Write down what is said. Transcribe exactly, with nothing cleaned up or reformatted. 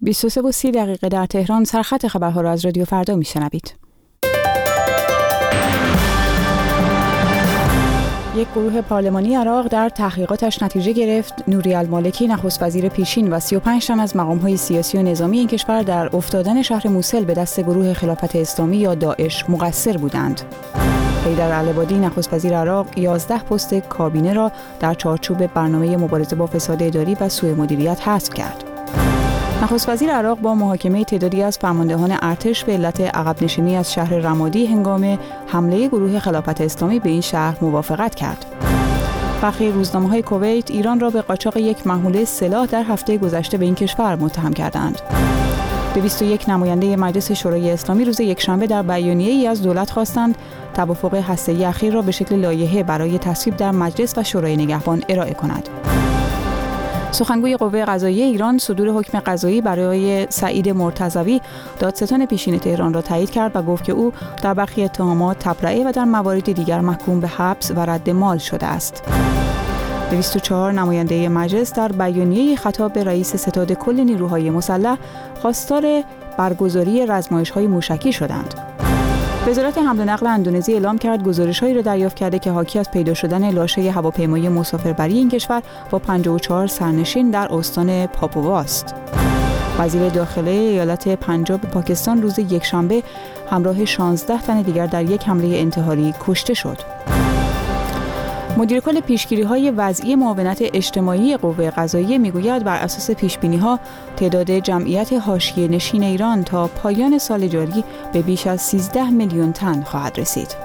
بیست و سه و سی دقیقه در تهران. سرخط خبرها را از رادیو فردا میشنوید. یک گروه پارلمانی عراق در تحقیقاتش نتیجه گرفت نوری المالکی نخست وزیر پیشین و سی و پنج تن از مقام‌های سیاسی و نظامی این کشور در افتادن شهر موصل به دست گروه خلافت اسلامی یا داعش مقصر بودند. حیدر العبادی نخست وزیر عراق یازده پست کابینه را در چارچوب برنامه مبارزه با فساد اداری و سوء مدیریت حذف کرد. نخست وزیر عراق با محاکمه تعدادی از فرماندهان ارتش به علت عقب نشینی از شهر رمادی هنگام حمله گروه خلافت اسلامی به این شهر موافقت کرد. برخی روزنامه‌های کویت ایران را به قاچاق یک محموله سلاح در هفته گذشته به این کشور متهم کردند. دویست و یک نماینده مجلس شورای اسلامی روز یکشنبه در بیانیه‌ای از دولت خواستند توافق هسته‌ای اخیر را به شکل لایحه برای تصویب در مجلس و شورای نگهبان ارائه کند. سخنگوی قوه قضاییه ایران صدور حکم قضایی برای سعید مرتضوی دادستان پیشین تهران را تایید کرد و گفت که او در برخی اتهامات تبرئه و در موارد دیگر محکوم به حبس و رد مال شده است. دویست و چهار نماینده مجلس در بیانیه‌ای خطاب به رئیس ستاد کل نیروهای مسلح خواستار برگزاری رزمایش‌های موشکی شدند. وزارت حمل و نقل اندونزی اعلام کرد گزارش‌هایی را دریافت کرده که حاکی از پیدا شدن لاشه هواپیمای مسافربری این کشور با پنجاه و چهار سرنشین در استان پاپووا است. وزیر داخله ایالت پنجاب پاکستان روز یکشنبه همراه شانزده تن دیگر در یک حمله انتحاری کشته شد. مدیر کل پیشگیری‌های وضعی معاونت اجتماعی قوه قضاییه میگوید بر اساس پیشبینی‌ها تعداد جمعیت حاشیه نشین ایران تا پایان سال جاری به بیش از سیزده میلیون تن خواهد رسید.